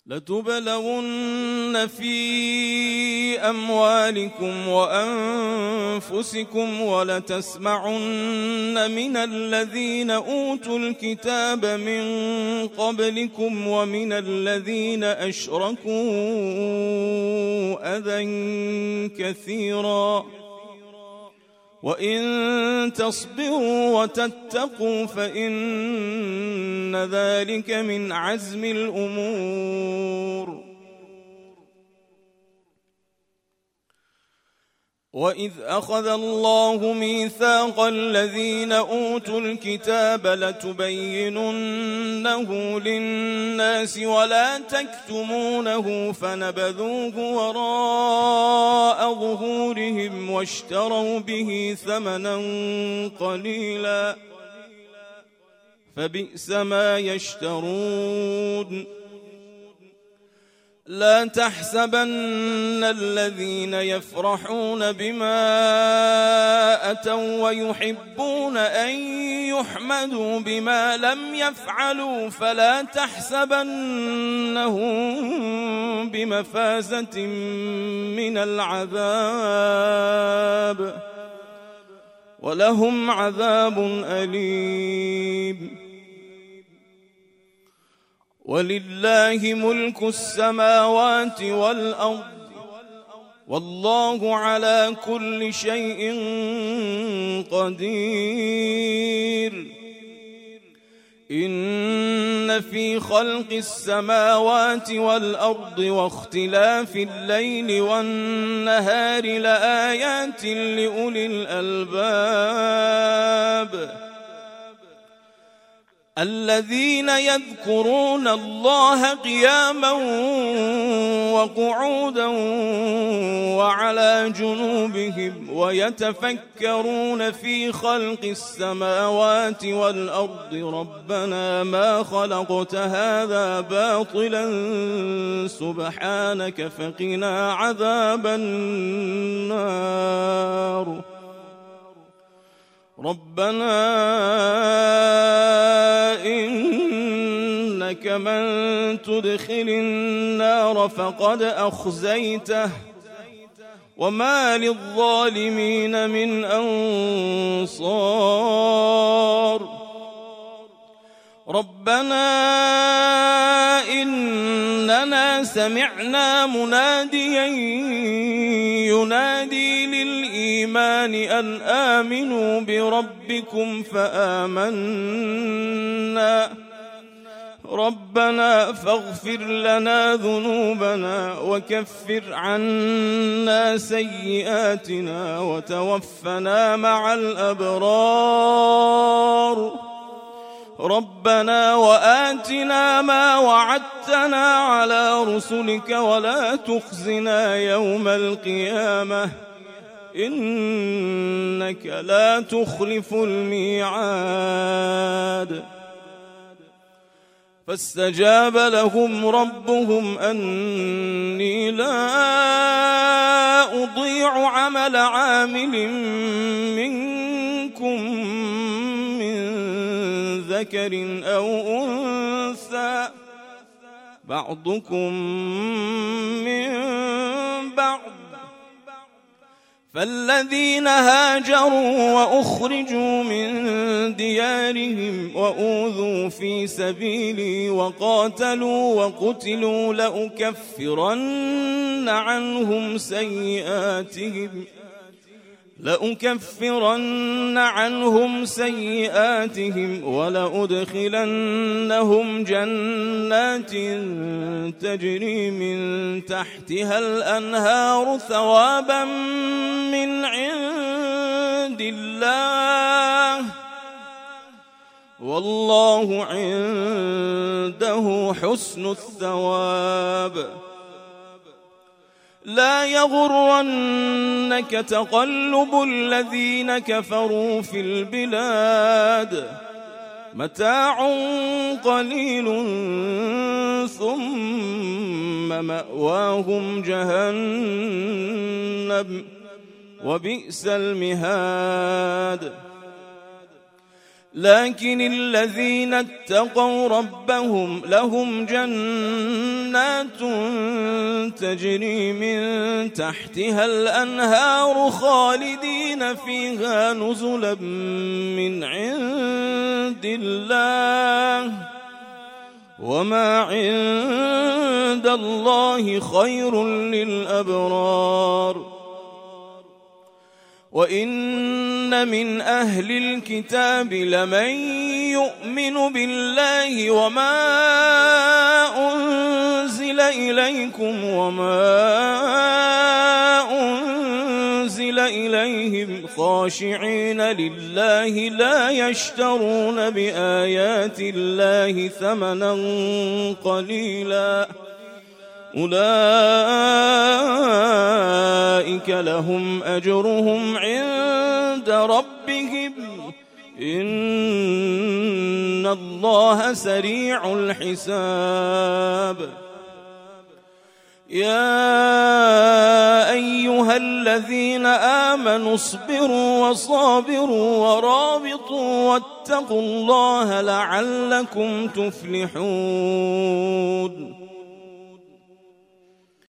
لتبلون في أموالكم وأنفسكم ولتسمعن من الذين أوتوا الكتاب من قبلكم ومن الذين أشركوا أذى كثيرا وإن تصبروا وتتقوا فإن ذلك من عزم الأمور. وإذ أخذ الله ميثاق الذين أوتوا الكتاب لتبيننه للناس ولا تكتمونه فنبذوه وراء ظهورهم واشتروا به ثمنا قليلا فبئس ما يشترون. لا تحسبن الذين يفرحون بما أتوا ويحبون أن يحمدوا بما لم يفعلوا فلا تحسبنهم بمفازة من العذاب ولهم عذاب أليم. ولله ملك السماوات والأرض والله على كل شيء قدير. إن في خلق السماوات والأرض واختلاف الليل والنهار لآيات لأولي الألباب الذين يذكرون الله قياما وقعودا وعلى جنوبهم ويتفكرون في خلق السماوات والأرض ربنا ما خلقت هذا باطلا سبحانك فقنا عذاب النار. ربنا إنك من تدخل النار فقد أخزيته وما للظالمين من أنصار. ربنا إننا سمعنا مناديا ينادي للإيمان أن آمنوا بربكم فآمنا ربنا فاغفر لنا ذنوبنا وكفر عنا سيئاتنا وتوفنا مع الأبرار. ربنا وآتنا ما وعدتنا على رسلك ولا تخزنا يوم القيامة إنك لا تخلف الميعاد. فاستجاب لهم ربهم أني لا أضيع عمل عامل منكم من ذكر أو أنثى بعضكم من بعض فالذين هاجروا وأخرجوا من ديارهم وأوذوا في سبيلي وقاتلوا وقتلوا لأكفرن عنهم سيئاتهم ولأدخلنهم جنات تجري من تحتها الأنهار ثوابا من عند الله والله عنده حسن الثواب. لا يغرنك تقلب الذين كفروا في البلاد متاع قليل ثم مأواهم جهنم وبئس المهاد. لكن الذين اتقوا ربهم لهم جنات تجري من تحتها الأنهار خالدين فيها نزلا من عند الله وما عند الله خير للأبرار. وإن من أهل الكتاب لمن يؤمن بالله وما أنزل إليكم وما أنزل إليهم خاشعين لله لا يشترون بآيات الله ثمنا قليلا أولئك لهم أجرهم عند ربهم إن الله سريع الحساب. يا أيها الذين آمنوا اصبروا وصابروا ورابطوا واتقوا الله لعلكم تفلحون.